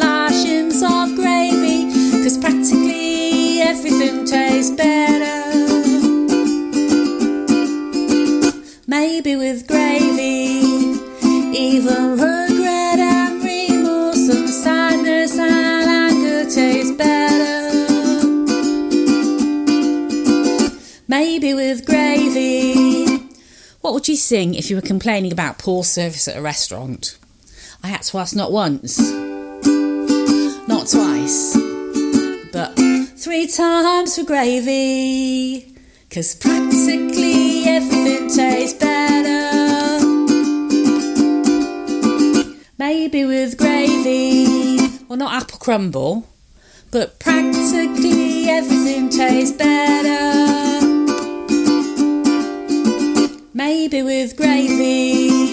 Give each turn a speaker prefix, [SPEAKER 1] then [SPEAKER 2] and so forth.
[SPEAKER 1] versions of gravy, 'cause practically everything tastes better. Maybe with gravy, even regret and remorse and sadness and anger taste better. Maybe with gravy. What would you sing if you were complaining about poor service at a restaurant? I had to ask not once, not twice, but 3 times for gravy, 'cause practically everything tastes better. Maybe with gravy, well, not apple crumble, but practically everything tastes better. Maybe with gravy.